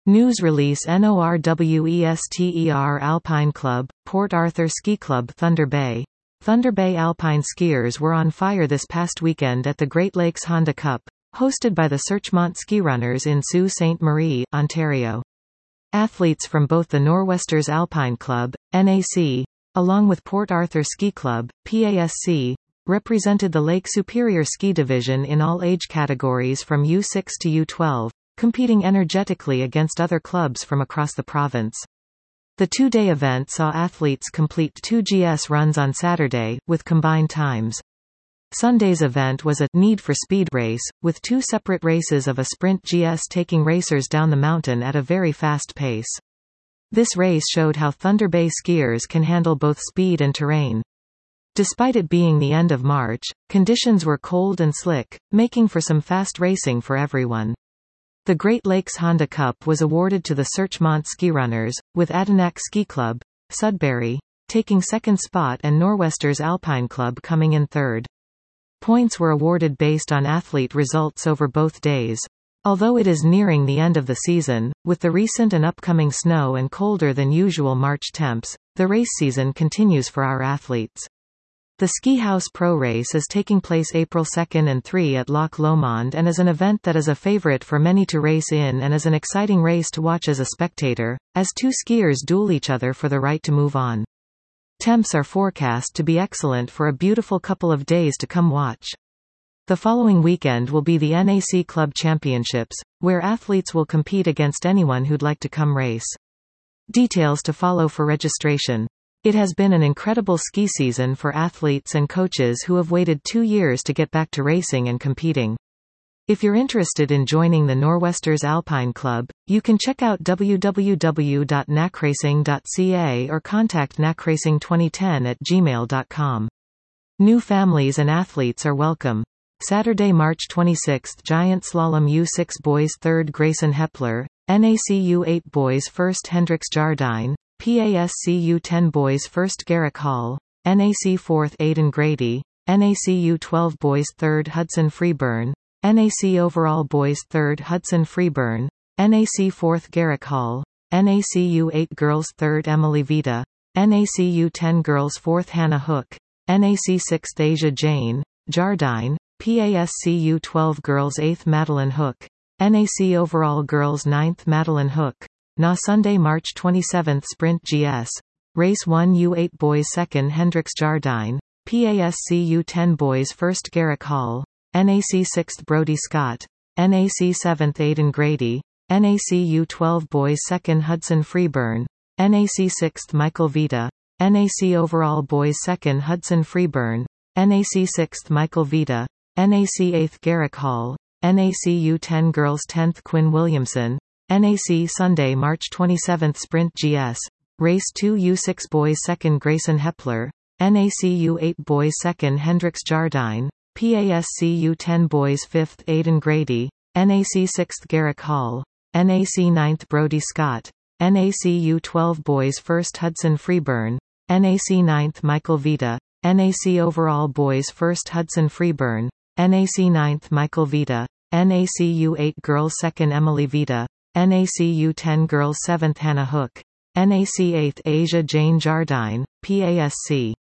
News release NORWESTER Alpine Club, Port Arthur Ski Club Thunder Bay. Thunder Bay alpine skiers were on fire this past weekend at the Great Lakes Honda Cup, hosted by the Searchmont Ski Runners in Sault Ste. Marie, Ontario. Athletes from both the Nor'Westers Alpine Club, NAC, along with Port Arthur Ski Club, PASC, represented the Lake Superior Ski Division in all age categories from U6 to U12, competing energetically against other clubs from across the province. The two-day event saw athletes complete 2 GS runs on Saturday, with combined times. Sunday's event was a Need for Speed race, with 2 separate races of a sprint GS taking racers down the mountain at a very fast pace. This race showed how Thunder Bay skiers can handle both speed and terrain. Despite it being the end of March, conditions were cold and slick, making for some fast racing for everyone. The Great Lakes Honda Cup was awarded to the Searchmont Ski Runners, with Adirondack Ski Club, Sudbury, taking second spot and Nor'Westers Alpine Club coming in third. Points were awarded based on athlete results over both days. Although it is nearing the end of the season, with the recent and upcoming snow and colder than usual March temps, the race season continues for our athletes. The Ski House Pro Race is taking place April 2 and 3 at Loch Lomond and is an event that is a favorite for many to race in and is an exciting race to watch as a spectator, as 2 skiers duel each other for the right to move on. Temps are forecast to be excellent for a beautiful couple of days to come watch. The following weekend will be the NAC Club Championships, where athletes will compete against anyone who'd like to come race. Details to follow for registration. It has been an incredible ski season for athletes and coaches who have waited 2 years to get back to racing and competing. If you're interested in joining the Nor'Westers Alpine Club, you can check out www.nacracing.ca or contact nacracing2010@gmail.com. New families and athletes are welcome. Saturday, March 26, Giant Slalom U6 Boys 3rd Grayson Hepler, NAC U8 Boys 1st Hendrix Jardine, PASC U10 Boys 1st Garrick Hall, NAC 4th Aidan Grady, NAC U12 Boys 3rd Hudson Freeburn, NAC Overall Boys 3rd Hudson Freeburn, NAC 4th Garrick Hall, NAC U8 Girls 3rd Emily Vita, NAC U10 Girls 4th Hannah Hook, NAC 6th Asia Jane, Jardine, PASC U12 Girls 8th Madeline Hook, NAC Overall Girls 9th Madeline Hook. Na Sunday, March 27 Sprint GS. Race 1 U8 Boys 2nd Hendrix Jardine, PASC U10 Boys 1st Garrick Hall, NAC 6th Brody Scott, NAC 7th Aidan Grady, NAC U12 Boys 2nd Hudson Freeburn, NAC 6th Michael Vita, NAC Overall Boys 2nd Hudson Freeburn, NAC 6th Michael Vita, NAC 8th Garrick Hall, NAC U10 Girls 10th Quinn Williamson, NAC Sunday, March 27 Sprint GS. Race 2 U6 Boys 2nd Grayson Hepler, NAC U8 Boys 2nd Hendrix Jardine, PASC U10 Boys 5th Aidan Grady, NAC 6th Garrick Hall, NAC 9th Brody Scott, NAC U12 Boys 1st Hudson Freeburn, NAC 9th Michael Vita, NAC Overall Boys 1st Hudson Freeburn, NAC 9th Michael Vita, NAC U8 Girls 2nd Emily Vita, NAC U10 Girls 7th Hannah Hook, NAC 8th Asia Jane Jardine, PASC